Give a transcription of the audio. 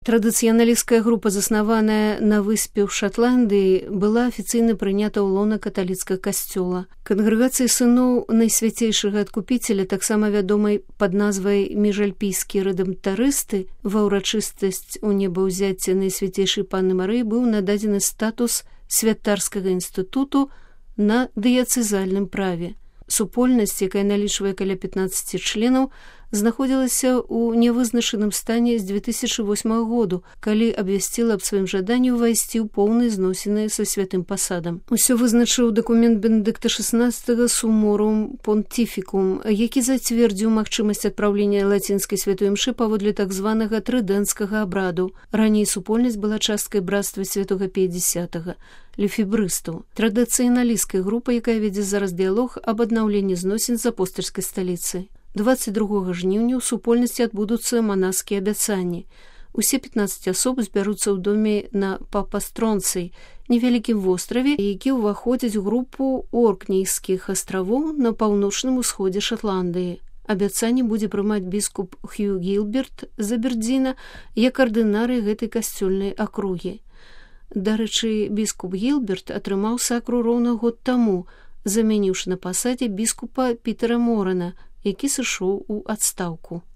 Традыцыяналісцкая група, заснаваная на выспе ў Шатландыі, была афіцыйна прынята ў лона каталіцкага касцёла. Кангрэгацыі сыноў найсвяцейшага адкупіцеля, таксама вядомай пад назвай міжальпійскія рэдэмптарысты, ва ўрачыстасць у небаўзяцце найсвяцейшай панны Марыі быў нададзены статус святарскага інстытуту на дыяцэзальным праве. Супольнасць, якая налічвае каля 15 членаў, знаходзілася ў нявызначаным стане з 2008 году, калі абвясціла аб сваім жаданні ўвайсці ў поўныя зносіны са святым пасадам. Усё вызначыў дакумент Бенедыкта XVI «Суморум понтифікум», які зацвердзіў магчымасць адпраўлення лацінскай святой імшы паводле так званага трыдэнцкага абраду. Раней супольнасць была часткай брацтва святога Пія X, лефібрыстаў, традыцыяналісцкай групы, якая вядзе зараз дыялог аб аднаўленні зносін з апостальскай сталіцы. 22 жніўня ў супольнасці адбудуцца манаскія абяцанні. Усе 15 асоб збяруцца ў доме на Папастронцый, невялікім востраве, які ўваходзіць у групу Оркнейскіх астравоў на паўночным усходзе Шатландыі. Абяцанне будзе прымаць біскуп Хью Гілберт з Абердзіна як ардынарый гэтай касцёльнай акругі. Дарэчы, біскуп Гілберт атрымаў сакру роўна год таму, замяніўшы на пасадзе біскупа Пітера Морана, які сышоў у адстаўку.